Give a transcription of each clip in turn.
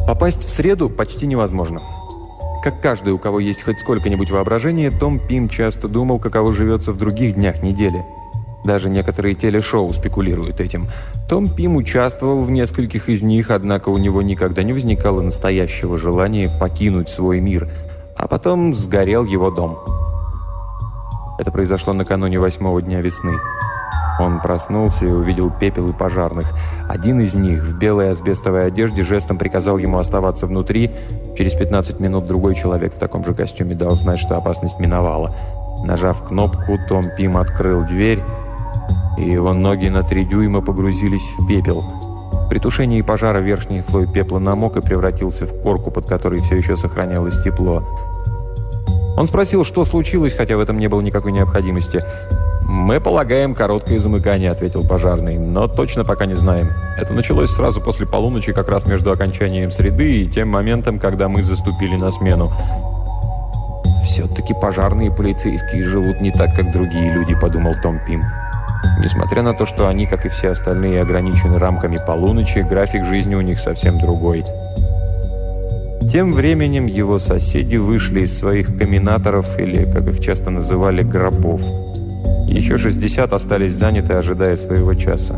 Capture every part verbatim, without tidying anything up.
Попасть в среду почти невозможно. Как каждый, у кого есть хоть сколько-нибудь воображения, Том Пим часто думал, каково живется в других днях недели. Даже некоторые телешоу спекулируют этим. Том Пим участвовал в нескольких из них, однако у него никогда не возникало настоящего желания покинуть свой мир, а потом сгорел его дом. Это произошло накануне восьмого дня весны. Он проснулся и увидел пепел и пожарных. Один из них в белой асбестовой одежде жестом приказал ему оставаться внутри. Через пятнадцать минут другой человек в таком же костюме дал знать, что опасность миновала. Нажав кнопку, Том Пим открыл дверь, и его ноги на три дюйма погрузились в пепел. При тушении пожара верхний слой пепла намок и превратился в корку, под которой все еще сохранялось тепло. Он спросил, что случилось, хотя в этом не было никакой необходимости. «Мы полагаем, короткое замыкание», — ответил пожарный, «но точно пока не знаем. Это началось сразу после полуночи, как раз между окончанием среды и тем моментом, когда мы заступили на смену». «Все-таки пожарные и полицейские живут не так, как другие люди», — подумал Том Пим. Несмотря на то, что они, как и все остальные, ограничены рамками полуночи, график жизни у них совсем другой. Тем временем его соседи вышли из своих каминаторов, или, как их часто называли, гробов. Еще шестьдесят остались заняты, ожидая своего часа.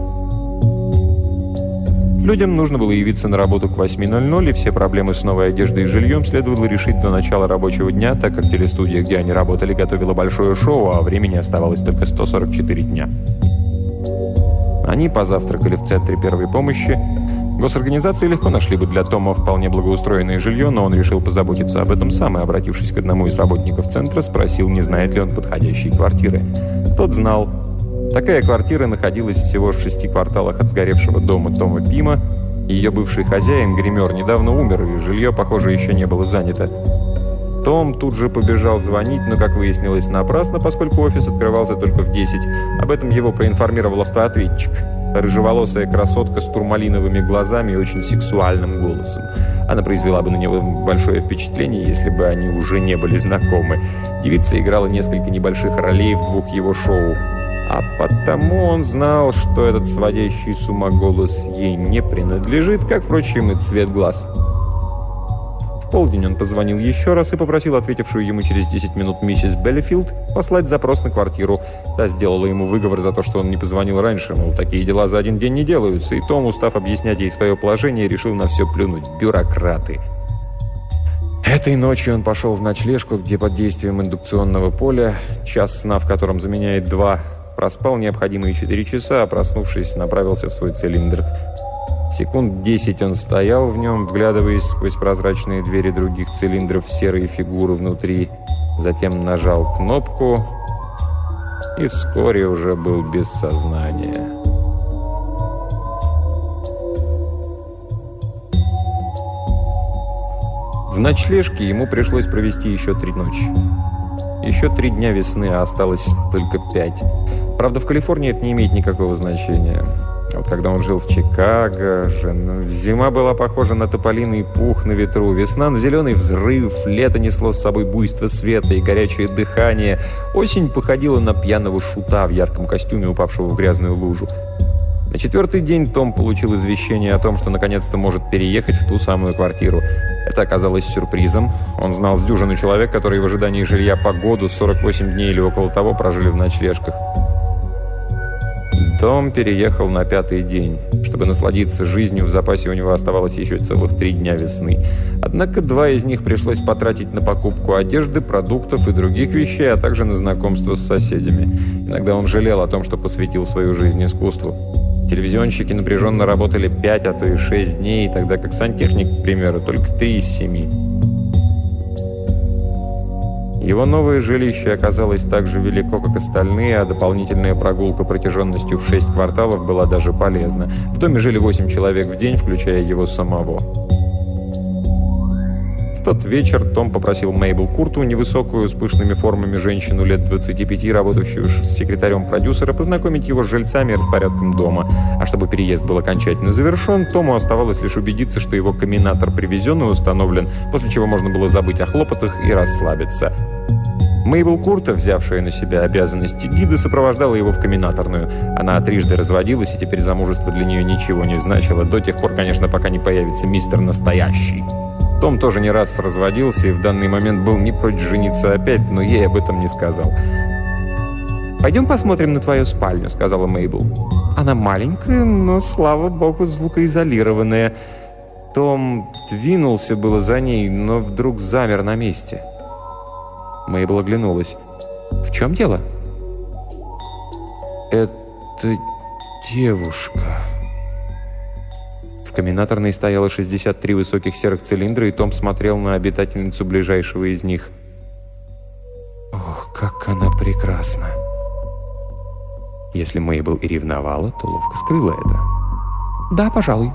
Людям нужно было явиться на работу к восьми ноль-ноль, и все проблемы с новой одеждой и жильем следовало решить до начала рабочего дня, так как телестудия, где они работали, готовила большое шоу, а времени оставалось только сто сорок четыре дня. Они позавтракали в центре первой помощи. Госорганизации легко нашли бы для Тома вполне благоустроенное жилье, но он решил позаботиться об этом сам и, обратившись к одному из работников центра, спросил, не знает ли он подходящей квартиры. Тот знал. Такая квартира находилась всего в шести кварталах от сгоревшего дома Тома Пима. Ее бывший хозяин, гример, недавно умер, и жилье, похоже, еще не было занято. Том тут же побежал звонить, но, как выяснилось, напрасно, поскольку офис открывался только в десять. Об этом его проинформировал автоответчик. Рыжеволосая красотка с турмалиновыми глазами и очень сексуальным голосом. Она произвела бы на него большое впечатление, если бы они уже не были знакомы. Девица играла несколько небольших ролей в двух его шоу. А потому он знал, что этот сводящий с ума голос ей не принадлежит, как, впрочем, и цвет глаз. В полдень он позвонил еще раз и попросил ответившую ему через десять минут миссис Беллифилд послать запрос на квартиру. Та сделала ему выговор за то, что он не позвонил раньше, мол, такие дела за один день не делаются, и Том, устав объяснять ей свое положение, решил на все плюнуть. Бюрократы. Этой ночью он пошел в ночлежку, где под действием индукционного поля, час сна в котором заменяет два, проспал необходимые четыре часа, а проснувшись, направился в свой цилиндр. Секунд десять он стоял в нем, вглядываясь сквозь прозрачные двери других цилиндров в серые фигуры внутри. Затем нажал кнопку и вскоре уже был без сознания. В ночлежке ему пришлось провести еще три ночи. Еще три дня весны, а осталось только пять. Правда, в Калифорнии это не имеет никакого значения. Вот когда он жил в Чикаго, зима была похожа на тополиный пух на ветру, весна на зеленый взрыв, лето несло с собой буйство света и горячее дыхание, осень походила на пьяного шута в ярком костюме, упавшего в грязную лужу. На четвертый день Том получил извещение о том, что наконец-то может переехать в ту самую квартиру. Это оказалось сюрпризом. Он знал с дюжину человек, которые в ожидании жилья по году, сорок восемь дней или около того, прожили в ночлежках. Том переехал на пятый день. Чтобы насладиться жизнью, в запасе у него оставалось еще целых три дня весны. Однако два из них пришлось потратить на покупку одежды, продуктов и других вещей, а также на знакомство с соседями. Иногда он жалел о том, что посвятил свою жизнь искусству. Телевизионщики напряженно работали пять, а то и шесть дней, тогда как сантехник, к примеру, только три из семи. Его новое жилище оказалось так же велико, как остальные, а дополнительная прогулка протяженностью в шесть кварталов была даже полезна. В доме жили восемь человек в день, включая его самого. В тот вечер Том попросил Мейбл Курту, невысокую, с пышными формами женщину лет двадцати пяти, работающую с секретарем продюсера, познакомить его с жильцами и распорядком дома. А чтобы переезд был окончательно завершен, Тому оставалось лишь убедиться, что его каминатор привезен и установлен, после чего можно было забыть о хлопотах и расслабиться. Мейбл Курта, взявшая на себя обязанности гида, сопровождала его в комбинаторную. Она трижды разводилась, и теперь замужество для нее ничего не значило. До тех пор, конечно, пока не появится мистер Настоящий. Том тоже не раз разводился и в данный момент был не прочь жениться опять, но ей об этом не сказал. «Пойдем посмотрим на твою спальню», — сказала Мейбл. «Она маленькая, но, слава богу, звукоизолированная». Том двинулся было за ней, но вдруг замер на месте. Мейбл оглянулась. «В чем дело?» «Это девушка». В комбинаторной стояло шестьдесят три высоких серых цилиндра, и Том смотрел на обитательницу ближайшего из них. Ох, как она прекрасна! Если Мейбл и ревновала, то ловко скрыла это. «Да, пожалуй».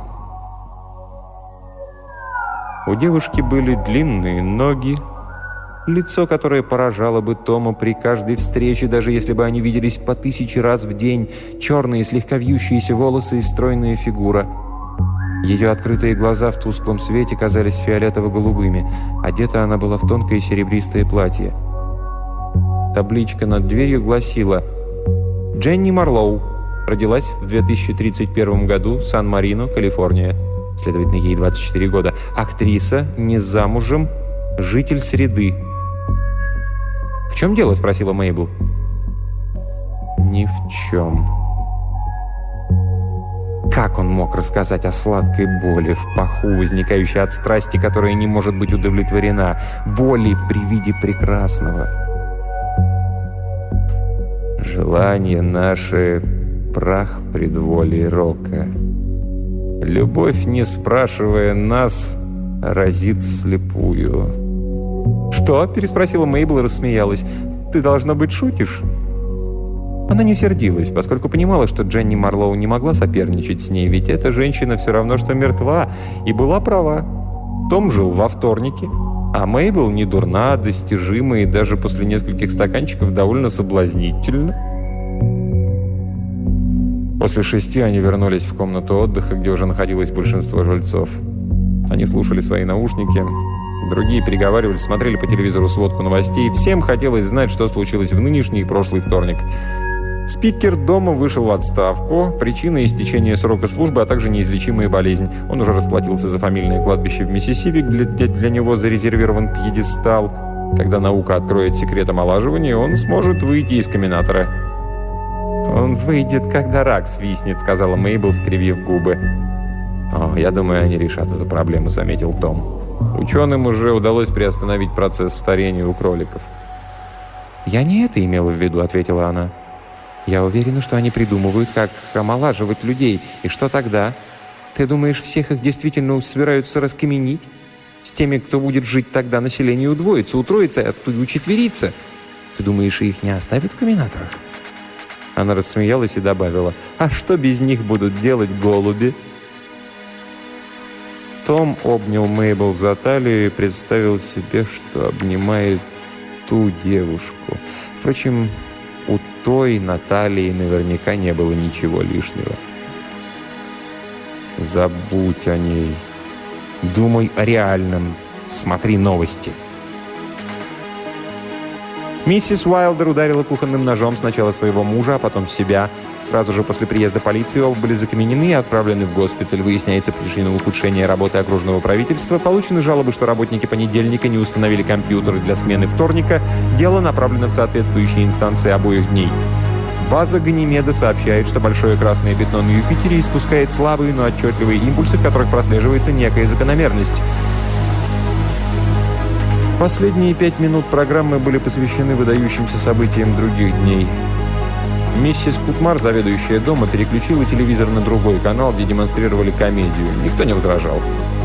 У девушки были длинные ноги, лицо, которое поражало бы Тома при каждой встрече, даже если бы они виделись по тысяче раз в день, черные, слегка вьющиеся волосы и стройная фигура. Ее открытые глаза в тусклом свете казались фиолетово-голубыми. Одета она была в тонкое серебристое платье. Табличка над дверью гласила: «Дженни Марлоу. Родилась в две тысячи тридцать первом году, Сан-Марино, Калифорния». Следовательно, ей двадцать четыре года. Актриса, не замужем, житель среды. «В чем дело?» — спросила Мейбл. «Ни в чем». Как он мог рассказать о сладкой боли в паху, возникающей от страсти, которая не может быть удовлетворена, боли при виде прекрасного? Желание наше — прах предволий рока. Любовь, не спрашивая нас, разит вслепую. «Что?» — переспросила Мейбл и рассмеялась. «Ты, должно быть, шутишь?» Она не сердилась, поскольку понимала, что Дженни Марлоу не могла соперничать с ней, ведь эта женщина все равно, что мертва, и была права. Том жил во вторнике, а Мейбл не дурна, достижима и даже после нескольких стаканчиков довольно соблазнительна. После шести они вернулись в комнату отдыха, где уже находилось большинство жильцов. Они слушали свои наушники, другие переговаривались, смотрели по телевизору сводку новостей. Всем хотелось знать, что случилось в нынешний и прошлый вторник. Спикер дома вышел в отставку. Причина — истечения срока службы, а также неизлечимая болезнь. Он уже расплатился за фамильное кладбище в Миссисипи, где для него зарезервирован пьедестал. Когда наука откроет секрет омолаживания, он сможет выйти из комбинатора. «Он выйдет, когда рак свистнет», — сказала Мейбл, скривив губы. «О, я думаю, они решат эту проблему», — заметил Том. «Ученым уже удалось приостановить процесс старения у кроликов». «Я не это имела в виду», — ответила она. «Я уверена, что они придумывают, как омолаживать людей. И что тогда? Ты думаешь, всех их действительно собираются раскаменить? С теми, кто будет жить тогда, население удвоится, утроится, а оттуда учетверится. Ты думаешь, их не оставят в комбинаторах?» Она рассмеялась и добавила: «А что без них будут делать голуби?» Том обнял Мейбл за талию и представил себе, что обнимает ту девушку. Впрочем, у той на талии наверняка не было ничего лишнего. Забудь о ней. Думай о реальном. Смотри новости. Миссис Уайлдер ударила кухонным ножом сначала своего мужа, а потом себя. Сразу же после приезда полиции оба были закаменены и отправлены в госпиталь. Выясняется причина ухудшения работы окружного правительства. Получены жалобы, что работники понедельника не установили компьютеры для смены вторника. Дело направлено в соответствующие инстанции обоих дней. База Ганимеда сообщает, что большое красное пятно на Юпитере испускает слабые, но отчетливые импульсы, в которых прослеживается некая закономерность. Последние пять минут программы были посвящены выдающимся событиям других дней. Миссис Кутмар, заведующая дома, переключила телевизор на другой канал, где демонстрировали комедию. Никто не возражал.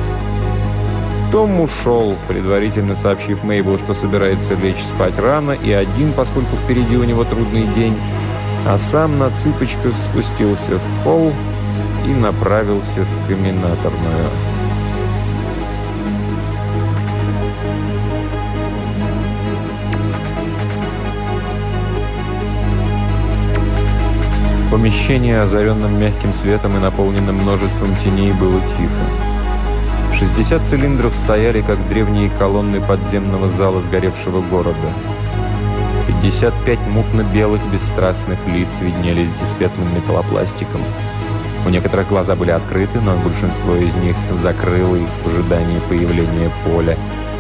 Том ушел, предварительно сообщив Мейбл, что собирается лечь спать рано и один, поскольку впереди у него трудный день, а сам на цыпочках спустился в холл и направился в комбинаторную. В помещении, озаренном мягким светом и наполненном множеством теней, было тихо. шестьдесят цилиндров стояли, как древние колонны подземного зала сгоревшего города. пятьдесят пять мутно-белых бесстрастных лиц виднелись за светлым металлопластиком. У некоторых глаза были открыты, но большинство из них закрыло их в ожидании появления Поля.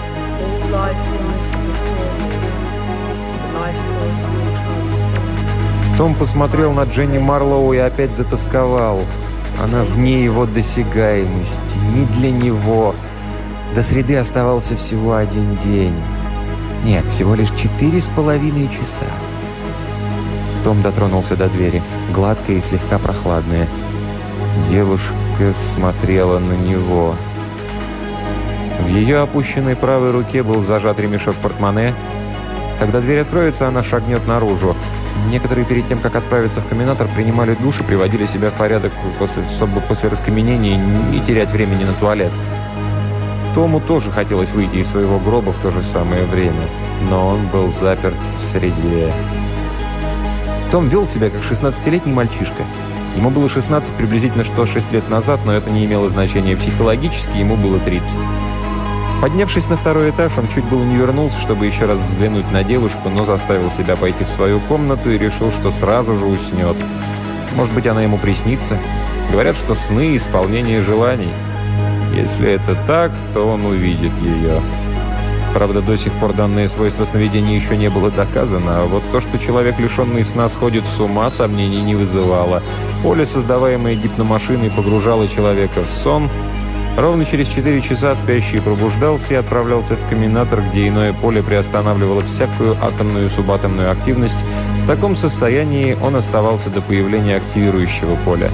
Том посмотрел на Дженни Марлоу и опять затасковал. Она вне его досягаемости, не для него. До среды оставался всего один день. Нет, всего лишь четыре с половиной часа. Том дотронулся до двери, гладкая и слегка прохладная. Девушка смотрела на него. В ее опущенной правой руке был зажат ремешок портмоне. Когда дверь откроется, она шагнет наружу. Некоторые перед тем, как отправиться в комминатор, принимали душ и приводили себя в порядок, после, чтобы после раскаменения не терять времени на туалет. Тому тоже хотелось выйти из своего гроба в то же самое время, но он был заперт в среде. Том вел себя как шестнадцатилетний мальчишка. Ему было шестнадцать приблизительно что шесть лет назад, но это не имело значения психологически, ему было тридцать. Поднявшись на второй этаж, он чуть было не вернулся, чтобы еще раз взглянуть на девушку, но заставил себя пойти в свою комнату и решил, что сразу же уснет. Может быть, она ему приснится? Говорят, что сны — исполнение желаний. Если это так, то он увидит ее. Правда, до сих пор данное свойство сновидения еще не было доказано, а вот то, что человек, лишенный сна, сходит с ума, сомнений не вызывало. Поле, создаваемое гипномашиной, погружало человека в сон. Ровно через четыре часа спящий пробуждался и отправлялся в комминатор, где иное поле приостанавливало всякую атомную и субатомную активность. В таком состоянии он оставался до появления активирующего поля.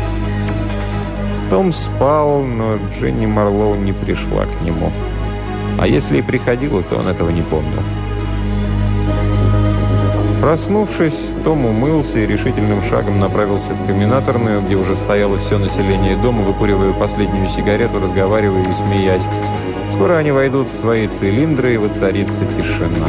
Том спал, но Дженни Марлоу не пришла к нему. А если и приходила, то он этого не помнил. Проснувшись, Том умылся и решительным шагом направился в комминаторную, где уже стояло все население дома, выкуривая последнюю сигарету, разговаривая и смеясь. Скоро они войдут в свои цилиндры, и воцарится тишина.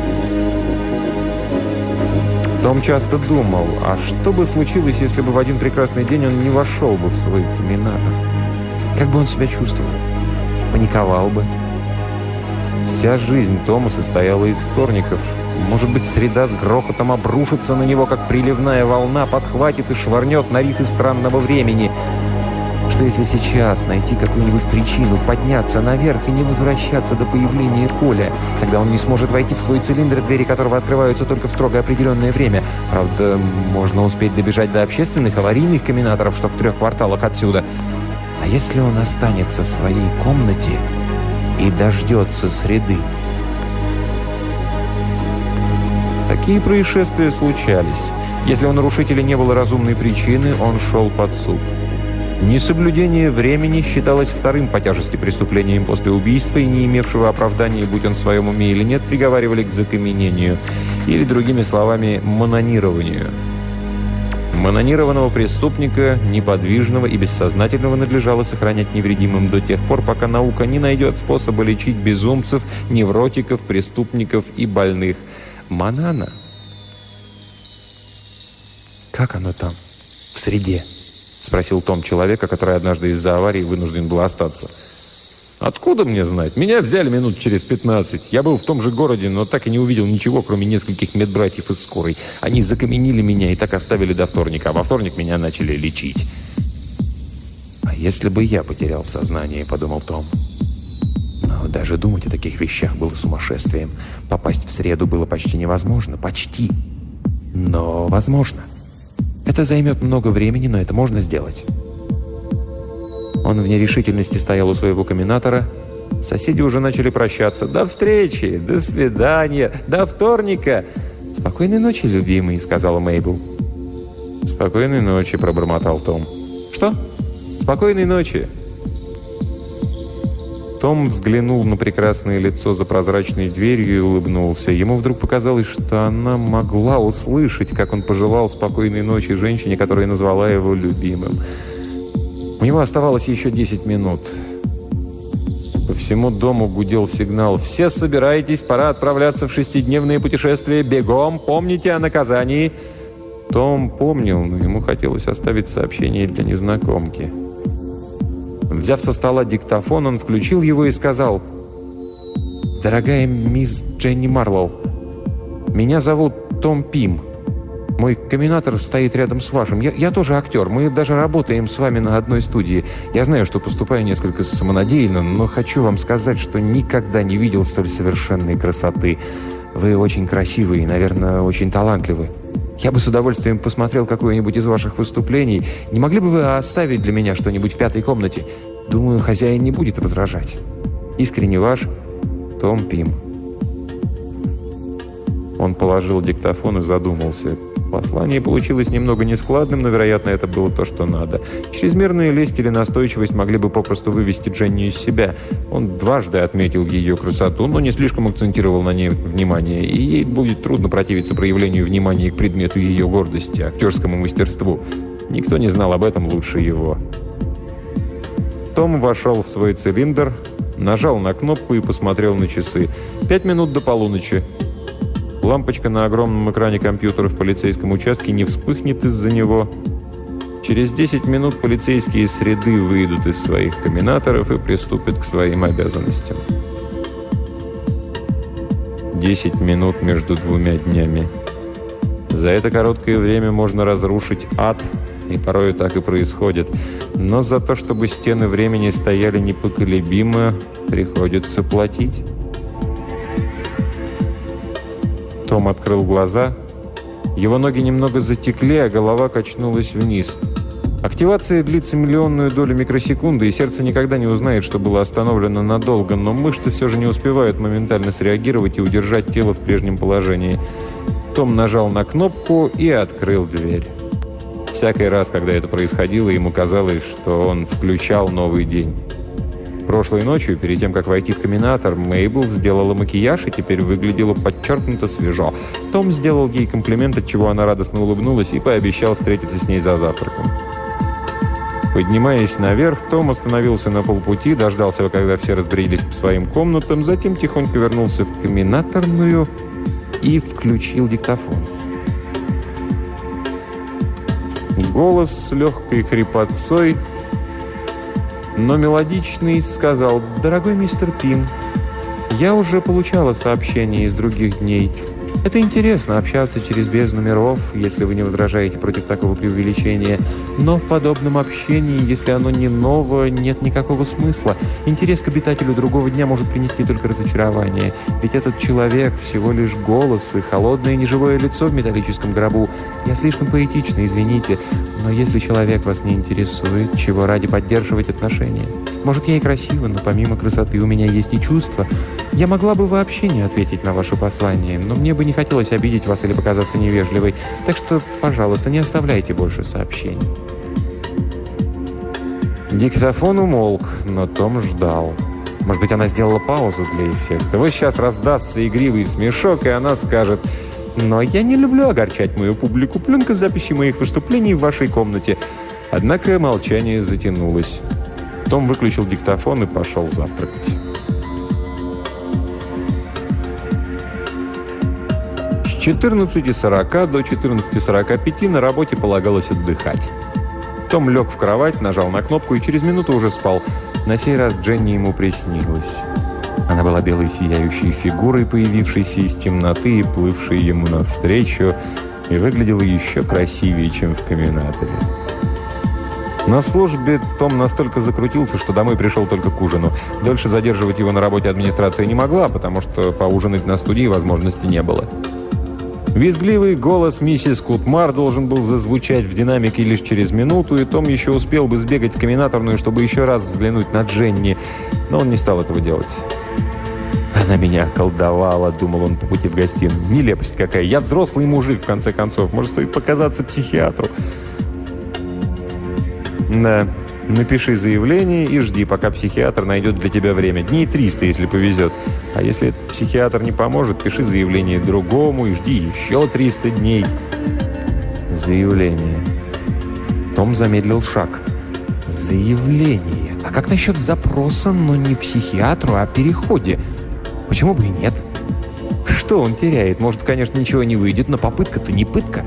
Том часто думал, а что бы случилось, если бы в один прекрасный день он не вошел бы в свой комминатор? Как бы он себя чувствовал? Паниковал бы? Вся жизнь Тома состояла из вторников. Может быть, среда с грохотом обрушится на него, как приливная волна, подхватит и швырнет на рифы странного времени. Что если сейчас найти какую-нибудь причину, подняться наверх и не возвращаться до появления поля? Тогда он не сможет войти в свой цилиндр, двери которого открываются только в строго определенное время. Правда, можно успеть добежать до общественных аварийных комминаторов, что в трех кварталах отсюда. А если он останется в своей комнате и дождется среды? Такие происшествия случались. Если у нарушителя не было разумной причины, он шел под суд. Несоблюдение времени считалось вторым по тяжести преступлением после убийства, и не имевшего оправдания, будь он в своем уме или нет, приговаривали к закаменению, или, другими словами, манонированию. Манонированного преступника, неподвижного и бессознательного, надлежало сохранять невредимым до тех пор, пока наука не найдет способа лечить безумцев, невротиков, преступников и больных. Манана. «Как оно там, в среде?» — спросил Том человека, который однажды из-за аварии вынужден был остаться. «Откуда мне знать? Меня взяли минут через пятнадцать. Я был в том же городе, но так и не увидел ничего, кроме нескольких медбратьев из скорой. Они закаменили меня и так оставили до вторника, а во вторник меня начали лечить». «А если бы я потерял сознание?» — подумал Том. Но даже думать о таких вещах было сумасшествием. Попасть в среду было почти невозможно. Почти. Но возможно. Это займет много времени, но это можно сделать. Он в нерешительности стоял у своего комминатора. Соседи уже начали прощаться. «До встречи! До свидания! До вторника!» «Спокойной ночи, любимый», — сказала Мейбл. «Спокойной ночи», — пробормотал Том. «Что?» «Спокойной ночи». Том взглянул на прекрасное лицо за прозрачной дверью и улыбнулся. Ему вдруг показалось, что она могла услышать, как он пожелал спокойной ночи женщине, которая назвала его любимым. У него оставалось еще десять минут. По всему дому гудел сигнал: «Все собирайтесь, пора отправляться в шестидневное путешествие. Бегом, помните о наказании». Том помнил, но ему хотелось оставить сообщение для незнакомки. Взяв со стола диктофон, он включил его и сказал: «Дорогая мисс Дженни Марлоу, Меня зовут Том Пим. Мой комбинатор стоит рядом с вашим. Я, я тоже актер. Мы даже работаем с вами на одной студии. Я знаю, что поступаю несколько самонадеянно, но хочу вам сказать, что никогда не видел столь совершенной красоты. Вы очень красивы и, наверное, очень талантливы. Я бы с удовольствием посмотрел какое-нибудь из ваших выступлений. Не могли бы вы оставить для меня что-нибудь в пятой комнате? Думаю, хозяин не будет возражать. Искренне ваш, Том Пим. Он положил диктофон и задумался. Послание получилось немного нескладным, но, вероятно, это было то, что надо. Чрезмерная лесть или настойчивость могли бы попросту вывести Дженни из себя. Он дважды отметил ее красоту, но не слишком акцентировал на ней внимание, и ей будет трудно противиться проявлению внимания к предмету ее гордости, актерскому мастерству. Никто не знал об этом лучше его. Том вошел в свой цилиндр, нажал на кнопку и посмотрел на часы. Пять минут до полуночи. Лампочка на огромном экране компьютера в полицейском участке не вспыхнет из-за него. Через десять минут полицейские среды выйдут из своих комбинаторов и приступят к своим обязанностям. десять минут между двумя днями. За это короткое время можно разрушить ад, и порой так и происходит. Но за то, чтобы стены времени стояли непоколебимо, приходится платить. Том открыл глаза. Его ноги немного затекли, а голова качнулась вниз. Активация длится миллионную долю микросекунды, и сердце никогда не узнает, что было остановлено надолго, но мышцы все же не успевают моментально среагировать и удержать тело в прежнем положении. Том нажал на кнопку и открыл дверь. Всякий раз, когда это происходило, ему казалось, что он включал новый день. Прошлой ночью, перед тем, как войти в комбинатор, Мейбл сделала макияж и теперь выглядела подчеркнуто свежо. Том сделал ей комплимент, от чего она радостно улыбнулась, и пообещал встретиться с ней за завтраком. Поднимаясь наверх, Том остановился на полпути, дождался, когда все разбрелись по своим комнатам, затем тихонько вернулся в комбинаторную и включил диктофон. Голос с легкой хрипотцой, но мелодичный, сказал: «Дорогой мистер Пим, я уже получала сообщения из других дней. Это интересно общаться через бездну миров, если вы не возражаете против такого преувеличения. Но в подобном общении, если оно не ново, нет никакого смысла. Интерес к обитателю другого дня может принести только разочарование. Ведь этот человек всего лишь голос и холодное неживое лицо в металлическом гробу. Я слишком поэтична, извините, но если человек вас не интересует, чего ради поддерживать отношения? Может, я и красива, но помимо красоты у меня есть и чувства. Я могла бы вообще не ответить на ваше послание, но мне бы не хотелось обидеть вас или показаться невежливой. Так что, пожалуйста, не оставляйте больше сообщений». Диктофон умолк, но Том ждал. Может быть, она сделала паузу для эффекта. Вот сейчас раздастся игривый смешок, и она скажет: «Но я не люблю огорчать мою публику. Пленка записи моих выступлений в вашей комнате». Однако молчание затянулось. Том выключил диктофон и пошел завтракать. С четырнадцати сорока до четырнадцати сорока пяти на работе полагалось отдыхать. Том лег в кровать, нажал на кнопку и через минуту уже спал. На сей раз Дженни ему приснилась. Она была белой сияющей фигурой, появившейся из темноты и плывшей ему навстречу, и выглядела еще красивее, чем в комбинаторе. На службе Том настолько закрутился, что домой пришел только к ужину. Дольше задерживать его на работе администрация не могла, потому что поужинать на студии возможности не было. Визгливый голос миссис Кутмар должен был зазвучать в динамике лишь через минуту, и Том еще успел бы сбегать в комбинаторную, чтобы еще раз взглянуть на Дженни, но он не стал этого делать. «Она меня околдовала», — думал он по пути в гостиную. «Нелепость какая! Я взрослый мужик, в конце концов. Может, стоит показаться психиатру?» «Да, напиши заявление и жди, пока психиатр найдет для тебя время. Дней триста, если повезет. А если психиатр не поможет, пиши заявление другому и жди еще триста дней». Заявление. Том замедлил шаг. Заявление. А как насчет запроса, но не психиатру, а переходе? Почему бы и нет? Что он теряет? Может, конечно, ничего не выйдет, но попытка-то не пытка.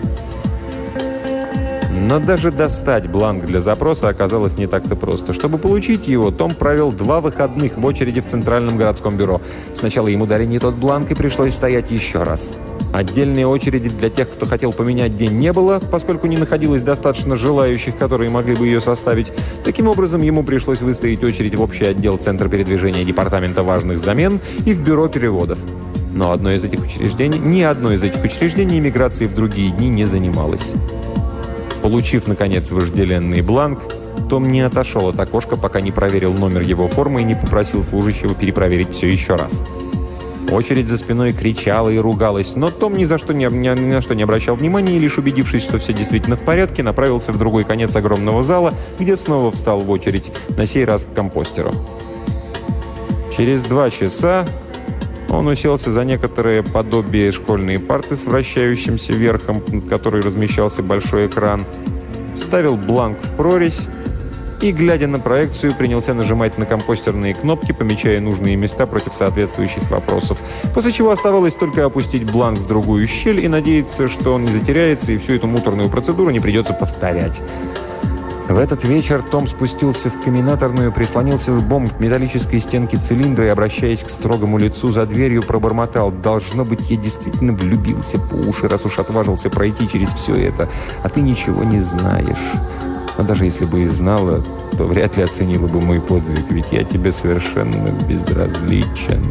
Но даже достать бланк для запроса оказалось не так-то просто. Чтобы получить его, Том провел два выходных в очереди в Центральном городском бюро. Сначала ему дали не тот бланк, и пришлось стоять еще раз. Отдельной очереди для тех, кто хотел поменять день, не было, поскольку не находилось достаточно желающих, которые могли бы ее составить. Таким образом, ему пришлось выстроить очередь в общий отдел Центра передвижения Департамента важных замен и в Бюро переводов. Но одно из этих учреждений, ни одно из этих учреждений иммиграции в другие дни не занималось. Получив, наконец, вожделенный бланк, Том не отошел от окошка, пока не проверил номер его формы и не попросил служащего перепроверить все еще раз. Очередь за спиной кричала и ругалась, но Том ни за что не, ни, ни на что не обращал внимания и, лишь убедившись, что все действительно в порядке, направился в другой конец огромного зала, где снова встал в очередь, на сей раз к компостеру. Через два часа он уселся за некоторое подобие школьной парты с вращающимся верхом, над которой размещался большой экран, вставил бланк в прорезь и, глядя на проекцию, принялся нажимать на компостерные кнопки, помечая нужные места против соответствующих вопросов. После чего оставалось только опустить бланк в другую щель и надеяться, что он не затеряется и всю эту муторную процедуру не придется повторять. В этот вечер Том спустился в комбинаторную, прислонился лбом к металлической стенке цилиндра и, обращаясь к строгому лицу за дверью, пробормотал: «Должно быть, я действительно влюбился по уши, раз уж отважился пройти через все это, а ты ничего не знаешь. Но даже если бы и знала, то вряд ли оценила бы мой подвиг, ведь я тебе совершенно безразличен».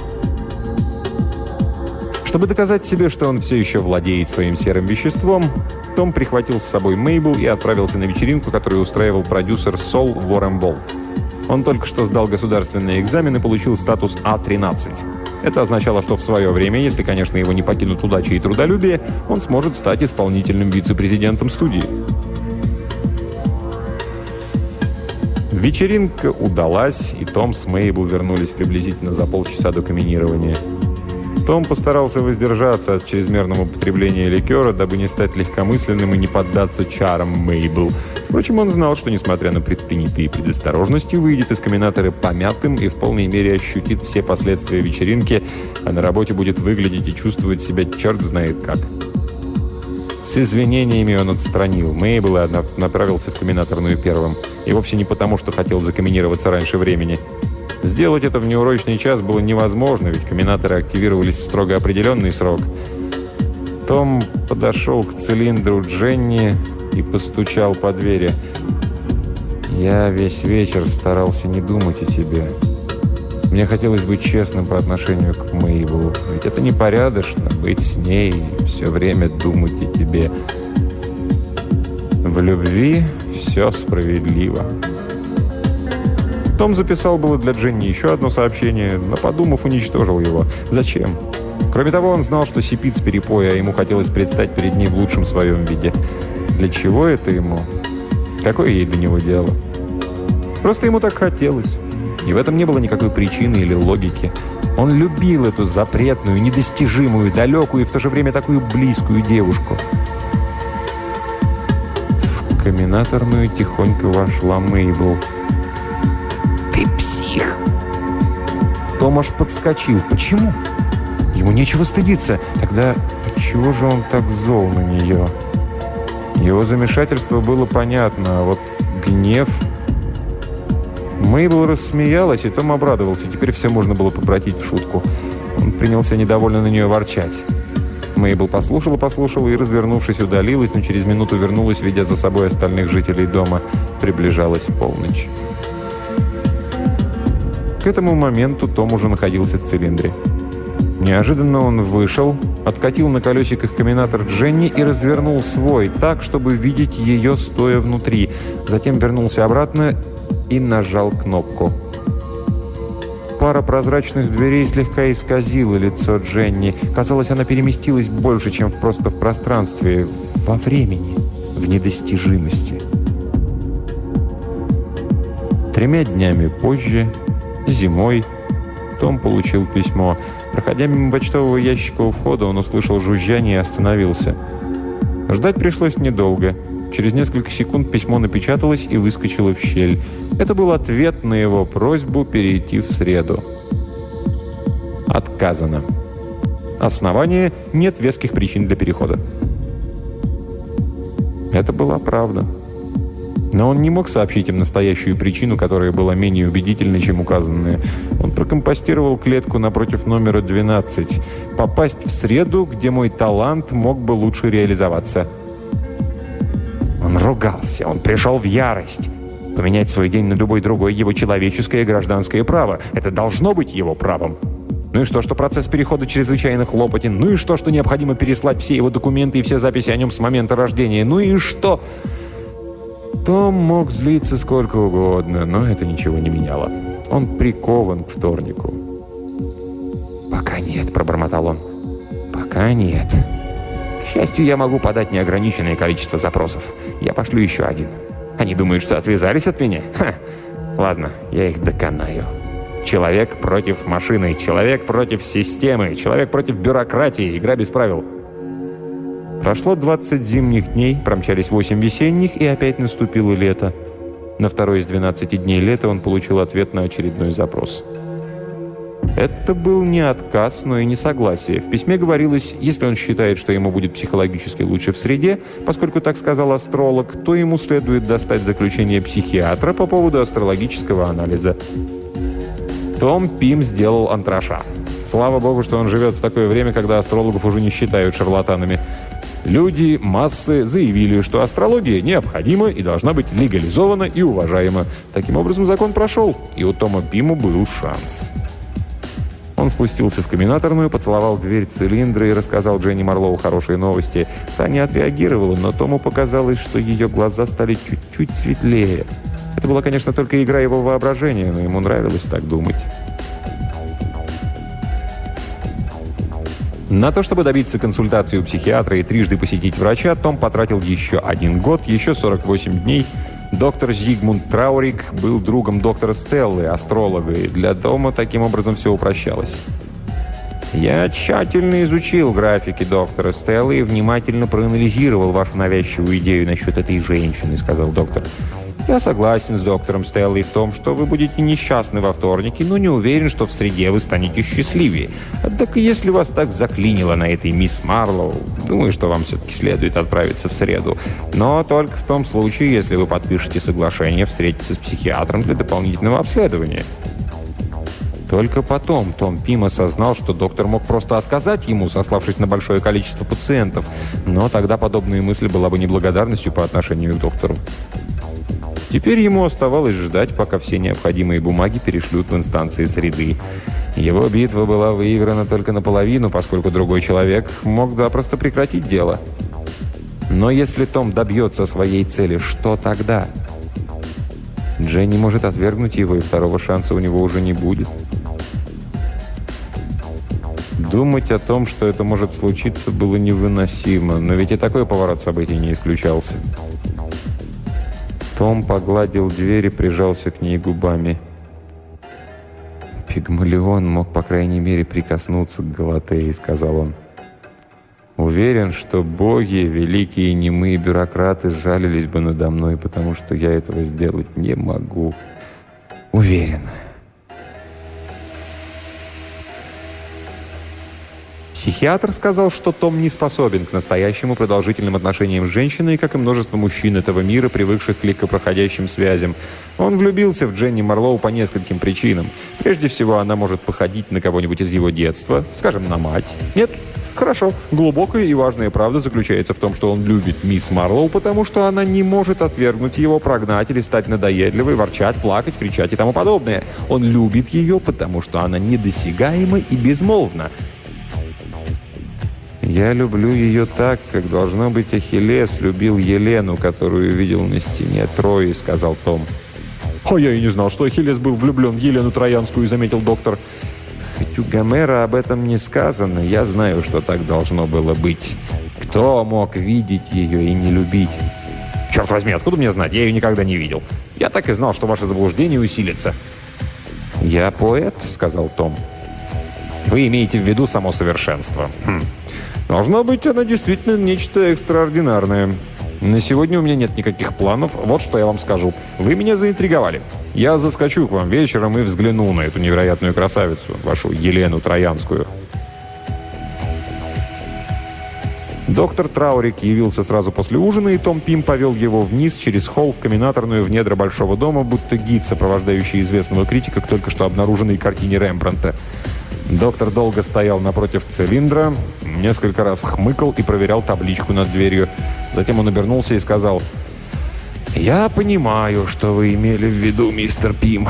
Чтобы доказать себе, что он все еще владеет своим серым веществом, Том прихватил с собой Мейбл и отправился на вечеринку, которую устраивал продюсер Сол Уорренболт. Он только что сдал государственный экзамен и получил статус А тринадцать. Это означало, что в свое время, если, конечно, его не покинут удача и трудолюбие, он сможет стать исполнительным вице-президентом студии. Вечеринка удалась, и Том с Мейбл вернулись приблизительно за полчаса до каминирования. Том постарался воздержаться от чрезмерного употребления ликера, дабы не стать легкомысленным и не поддаться чарам Мейбл. Впрочем, он знал, что, несмотря на предпринятые предосторожности, выйдет из каминатора помятым и в полной мере ощутит все последствия вечеринки, а на работе будет выглядеть и чувствовать себя черт знает как. С извинениями он отстранил Мейбл и направился в каминаторную первым. И вовсе не потому, что хотел закаминироваться раньше времени. Сделать это в неурочный час было невозможно, ведь каминаторы активировались в строго определенный срок. Том подошел к цилиндру Дженни и постучал по двери. «Я весь вечер старался не думать о тебе. Мне хотелось быть честным по отношению к Мейбл, ведь это непорядочно быть с ней и все время думать о тебе. В любви все справедливо». Том записал было для Дженни еще одно сообщение, но, подумав, уничтожил его. Зачем? Кроме того, он знал, что сипит с перепоя, а ему хотелось предстать перед ней в лучшем своем виде. Для чего это ему? Какое ей до него дело? Просто ему так хотелось. И в этом не было никакой причины или логики. Он любил эту запретную, недостижимую, далекую и в то же время такую близкую девушку. В каминаторную тихонько вошла Мейбл. «Ты псих!» Том аж подскочил. Почему? Ему нечего стыдиться. Тогда отчего же он так зол на нее? Его замешательство было понятно, а вот гнев... Мейбл рассмеялась, и Том обрадовался. Теперь все можно было попротить в шутку. Он принялся недовольно на нее ворчать. Мейбл послушала-послушала и, развернувшись, удалилась, но через минуту вернулась, ведя за собой остальных жителей дома. Приближалась полночь. К этому моменту Том уже находился в цилиндре. Неожиданно он вышел, откатил на колесиках каминатор Дженни и развернул свой так, чтобы видеть ее стоя внутри. Затем вернулся обратно и нажал кнопку. Пара прозрачных дверей слегка исказила лицо Дженни. Казалось, она переместилась больше, чем просто в пространстве, во времени, в недостижимости. Тремя днями позже, зимой, Том получил письмо. Проходя мимо почтового ящика у входа, он услышал жужжание и остановился. Ждать пришлось недолго. Через несколько секунд письмо напечаталось и выскочило в щель. Это был ответ на его просьбу перейти в среду. Отказано. Основание: нет веских причин для перехода. Это была правда. Но он не мог сообщить им настоящую причину, которая была менее убедительной, чем указанная. Он прокомпостировал клетку напротив номера двенадцать. Попасть в среду, где мой талант мог бы лучше реализоваться. Он ругался, он пришел в ярость. Поменять свой день на любой другой — его человеческое и гражданское право. Это должно быть его правом. Ну и что, что процесс перехода чрезвычайно хлопотен? Ну и что, что необходимо переслать все его документы и все записи о нем с момента рождения? Ну и что? Том мог злиться сколько угодно, но это ничего не меняло. Он прикован к вторнику. «Пока нет», — пробормотал он. «Пока нет. К счастью, я могу подать неограниченное количество запросов. Я пошлю еще один. Они думают, что отвязались от меня? Ха! Ладно, я их доконаю. Человек против машины, человек против системы, человек против бюрократии. Игра без правил». Прошло двадцать зимних дней, промчались восемь весенних, и опять наступило лето. На второй из двенадцати дней лета он получил ответ на очередной запрос. Это был не отказ, но и не согласие. В письме говорилось, если он считает, что ему будет психологически лучше в среде, поскольку так сказал астролог, то ему следует достать заключение психиатра по поводу астрологического анализа. Том Пим сделал антраша. Слава богу, что он живет в такое время, когда астрологов уже не считают шарлатанами. Люди, массы заявили, что астрология необходима и должна быть легализована и уважаема. Таким образом, закон прошел, и у Тома Пима был шанс. Он спустился в комбинаторную, поцеловал дверь цилиндра и рассказал Дженни Марлоу хорошие новости. Та не отреагировала, но Тому показалось, что ее глаза стали чуть-чуть светлее. Это была, конечно, только игра его воображения, но ему нравилось так думать. На то, чтобы добиться консультации у психиатра и трижды посетить врача, Том потратил еще один год, еще сорок восемь дней. Доктор Зигмунд Траурик был другом доктора Стеллы, астролога, и для Тома таким образом все упрощалось. «Я тщательно изучил графики доктора Стеллы и внимательно проанализировал вашу навязчивую идею насчет этой женщины», — сказал доктор. «Я согласен с доктором Стеллой в том, что вы будете несчастны во вторнике, но не уверен, что в среде вы станете счастливее. Однако, если вас так заклинило на этой мисс Марлоу, думаю, что вам все-таки следует отправиться в среду. Но только в том случае, если вы подпишете соглашение встретиться с психиатром для дополнительного обследования». Только потом Том Пим осознал, что доктор мог просто отказать ему, сославшись на большое количество пациентов, но тогда подобная мысль была бы неблагодарностью по отношению к доктору. Теперь ему оставалось ждать, пока все необходимые бумаги перешлют в инстанции среды. Его битва была выиграна только наполовину, поскольку другой человек мог запросто прекратить дело. Но если Том добьется своей цели, что тогда? Дженни может отвергнуть его, и второго шанса у него уже не будет. Думать о том, что это может случиться, было невыносимо, но ведь и такой поворот событий не исключался. Том погладил дверь и прижался к ней губами. «Пигмалион мог, по крайней мере, прикоснуться к Галатее», — сказал он. «Уверен, что боги, великие немые бюрократы, сжалились бы надо мной, потому что я этого сделать не могу. Уверен». Психиатр сказал, что Том не способен к настоящему продолжительным отношениям с женщиной, как и множество мужчин этого мира, привыкших к легкопроходящим связям. Он влюбился в Дженни Марлоу по нескольким причинам. Прежде всего, она может походить на кого-нибудь из его детства, скажем, на мать. Нет? Хорошо. Глубокая и важная правда заключается в том, что он любит мисс Марлоу, потому что она не может отвергнуть его, прогнать или стать надоедливой, ворчать, плакать, кричать и тому подобное. Он любит ее, потому что она недосягаема и безмолвна. «Я люблю ее так, как, должно быть, Ахиллес любил Елену, которую видел на стене Трои», — сказал Том. «А я и не знал, что Ахиллес был влюблен в Елену Троянскую», — заметил доктор. «Хоть у Гомера об этом не сказано, я знаю, что так должно было быть. Кто мог видеть ее и не любить?» «Черт возьми, откуда мне знать? Я ее никогда не видел. Я так и знал, что ваше заблуждение усилится». «Я поэт», — сказал Том. «Вы имеете в виду само совершенство. Хм. Должно быть, она действительно нечто экстраординарное. На сегодня у меня нет никаких планов. Вот что я вам скажу. Вы меня заинтриговали. Я заскочу к вам вечером и взгляну на эту невероятную красавицу, вашу Елену Троянскую». Доктор Траурик явился сразу после ужина, и Том Пим повел его вниз через холл в каминаторную в недра большого дома, будто гид, сопровождающий известного критика к только что обнаруженной картине Рембрандта. Доктор долго стоял напротив цилиндра, несколько раз хмыкал и проверял табличку над дверью. Затем он обернулся и сказал: «Я понимаю, что вы имели в виду, мистер Пим.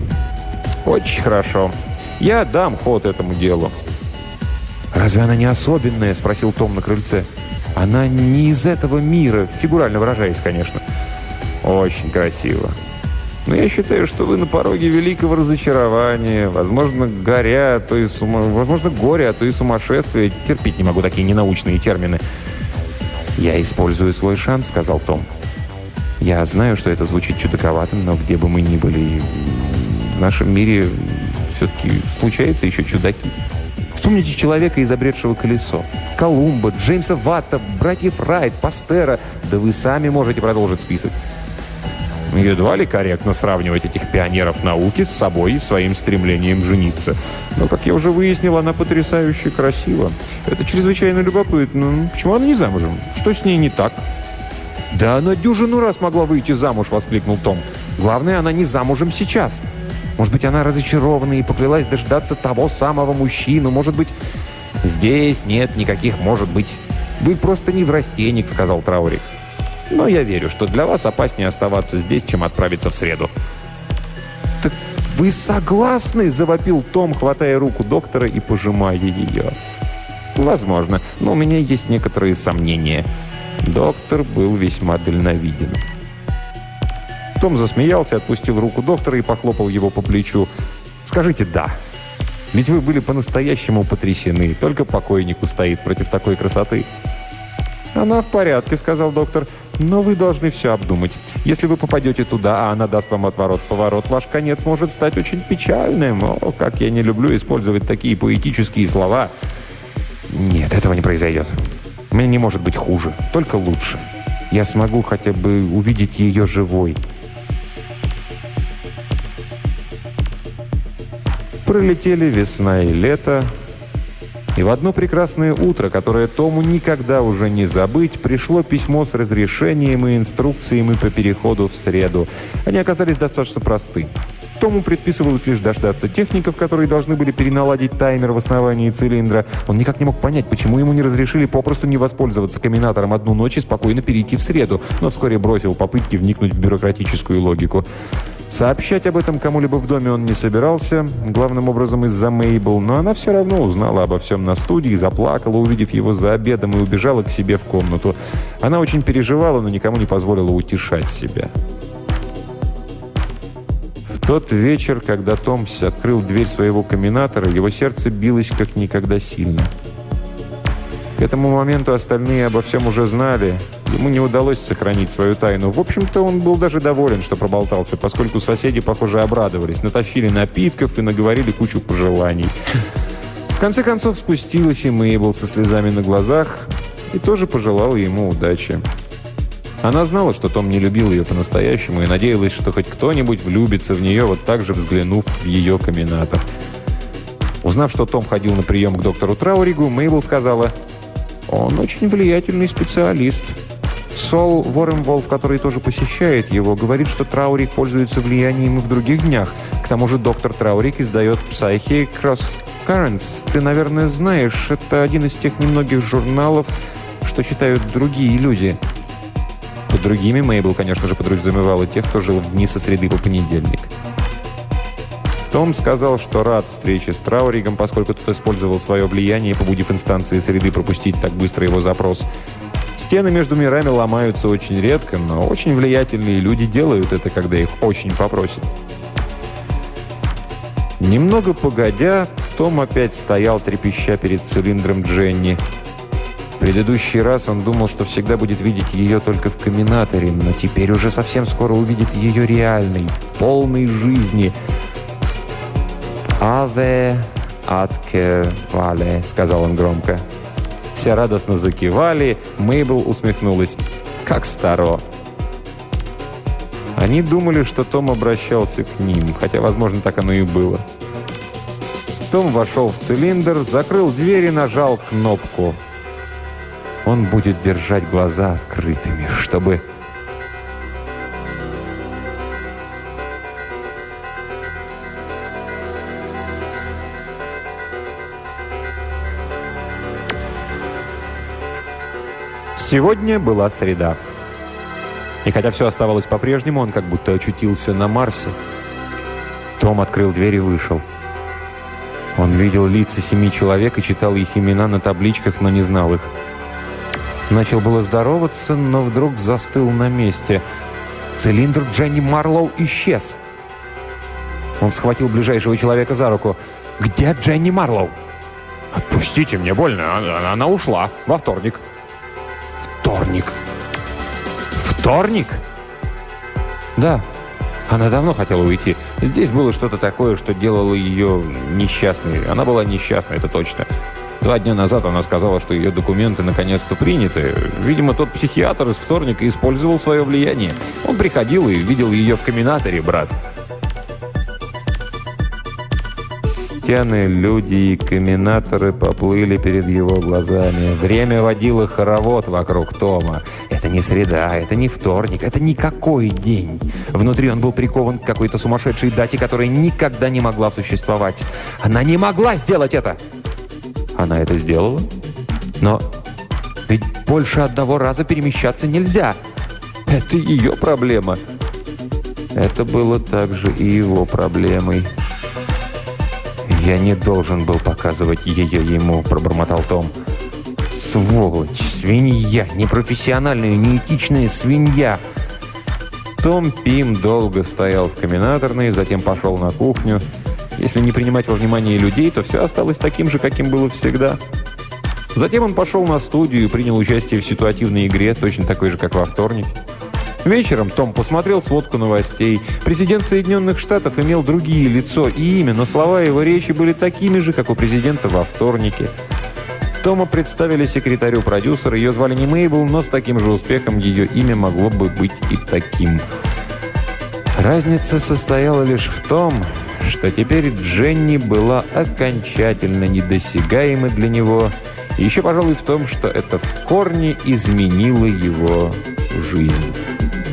Очень хорошо. Я дам ход этому делу». «Разве она не особенная?» – спросил Том на крыльце. «Она не из этого мира, фигурально выражаясь, конечно». «Очень красиво. Но я считаю, что вы на пороге великого разочарования. Возможно, горя, а то и сума... возможно, горе, а то и сумасшествие. Терпеть не могу такие ненаучные термины». «Я использую свой шанс», – сказал Том. «Я знаю, что это звучит чудаковатым, но где бы мы ни были, в нашем мире все-таки случаются еще чудаки. Вспомните человека, изобретшего колесо. Колумба, Джеймса Ватта, братьев Райт, Пастера. Да вы сами можете продолжить список». Едва ли корректно сравнивать этих пионеров науки с собой и своим стремлением жениться. Но, как я уже выяснил, она потрясающе красива. Это чрезвычайно любопытно. Почему она не замужем? Что с ней не так? «Да она дюжину раз могла выйти замуж», — воскликнул Том. «Главное, она не замужем сейчас. Может быть, она разочарована и поклялась дождаться того самого мужчину. Может быть...» «Здесь нет никаких «может быть». Вы просто неврастенник», — сказал Траурик. «Но я верю, что для вас опаснее оставаться здесь, чем отправиться в среду». «Так вы согласны?» — завопил Том, хватая руку доктора и пожимая ее. «Возможно, но у меня есть некоторые сомнения». Доктор был весьма дальновиден. Том засмеялся, отпустил руку доктора и похлопал его по плечу. «Скажите «да». Ведь вы были по-настоящему потрясены. Только покойник устоит против такой красоты». «Она в порядке», — сказал доктор. «Но вы должны все обдумать. Если вы попадете туда, а она даст вам отворот-поворот, ваш конец может стать очень печальным. О, как я не люблю использовать такие поэтические слова». «Нет, этого не произойдет. Мне не может быть хуже, только лучше. Я смогу хотя бы увидеть ее живой». Пролетели весна и лето, и в одно прекрасное утро, которое Тому никогда уже не забыть, пришло письмо с разрешением и инструкциями по переходу в среду. Они оказались достаточно просты. Тому предписывалось лишь дождаться техников, которые должны были переналадить таймер в основании цилиндра. Он никак не мог понять, почему ему не разрешили попросту не воспользоваться комбинатором одну ночь и спокойно перейти в среду, но вскоре бросил попытки вникнуть в бюрократическую логику. Сообщать об этом кому-либо в доме он не собирался, главным образом из-за Мейбл, но она все равно узнала обо всем на студии, заплакала, увидев его за обедом, и убежала к себе в комнату. Она очень переживала, но никому не позволила утешать себя. В тот вечер, когда Томс открыл дверь своего комбинатора, его сердце билось как никогда сильно. К этому моменту остальные обо всем уже знали. Ему не удалось сохранить свою тайну. В общем-то, он был даже доволен, что проболтался, поскольку соседи, похоже, обрадовались, натащили напитков и наговорили кучу пожеланий. В конце концов, спустилась и Мейбл со слезами на глазах и тоже пожелала ему удачи. Она знала, что Том не любил ее по-настоящему и надеялась, что хоть кто-нибудь влюбится в нее, вот так же взглянув в ее комбинатор. Узнав, что Том ходил на прием к доктору Трауригу, Мейбл сказала: «Он очень влиятельный специалист. Сол Воремволф, который тоже посещает его, говорит, что Трауриг пользуется влиянием и в других днях. К тому же доктор Трауриг издает Psyche Cross Currents. Ты, наверное, знаешь, это один из тех немногих журналов, что читают другие люди». Под другими Мейбл, конечно же, подразумевала тех, кто жил в дни со среды по понедельник. Том сказал, что рад встрече с Трауригом, поскольку тот использовал свое влияние, побудив инстанции среды пропустить так быстро его запрос. Стены между мирами ломаются очень редко, но очень влиятельные люди делают это, когда их очень попросят. Немного погодя, Том опять стоял, трепеща перед цилиндром Дженни. В предыдущий раз он думал, что всегда будет видеть ее только в комбинаторе, но теперь уже совсем скоро увидит ее реальной, полной жизни. «Аве атке вале», — сказал он громко. Все радостно закивали, Мейбл усмехнулась. «Как старо». Они думали, что Том обращался к ним, хотя, возможно, так оно и было. Том вошел в цилиндр, закрыл дверь и нажал кнопку. Он будет держать глаза открытыми, чтобы... Сегодня была среда. И хотя все оставалось по-прежнему, он как будто очутился на Марсе. Том открыл дверь и вышел. Он видел лица семи человек и читал их имена на табличках, но не знал их. Начал было здороваться, но вдруг застыл на месте. Цилиндр Дженни Марлоу исчез. Он схватил ближайшего человека за руку. «Где Дженни Марлоу?» «Отпустите, мне больно. Она, она ушла. Во вторник». «Вторник? Вторник?» «Да. Она давно хотела уйти. Здесь было что-то такое, что делало ее несчастной. Она была несчастной, это точно. Два дня назад она сказала, что ее документы наконец-то приняты. Видимо, тот психиатр из вторника использовал свое влияние. Он приходил и видел ее в комбинаторе, брат». Стены, люди и комбинаторы поплыли перед его глазами. Время водило хоровод вокруг Тома. Это не среда, это не вторник, это никакой день. Внутри он был прикован к какой-то сумасшедшей дате, которая никогда не могла существовать. Она не могла сделать это! Она это сделала? Но ведь больше одного раза перемещаться нельзя. Это ее проблема. Это было также и его проблемой. «Я не должен был показывать ее ему», — пробормотал Том. «Сволочь, свинья, непрофессиональная, неэтичная свинья». Том Пим долго стоял в комбинаторной, затем пошел на кухню. Если не принимать во внимание людей, то все осталось таким же, каким было всегда. Затем он пошел на студию и принял участие в ситуативной игре, точно такой же, как во вторник. Вечером Том посмотрел сводку новостей. Президент Соединенных Штатов имел другие лицо и имя, но слова его речи были такими же, как у президента во вторнике. Тома представили секретарю продюсера. Ее звали не Мейбл, но с таким же успехом ее имя могло бы быть и таким. Разница состояла лишь в том, что теперь Дженни была окончательно недосягаема для него. И еще, пожалуй, в том, что это в корне изменило его жизнь.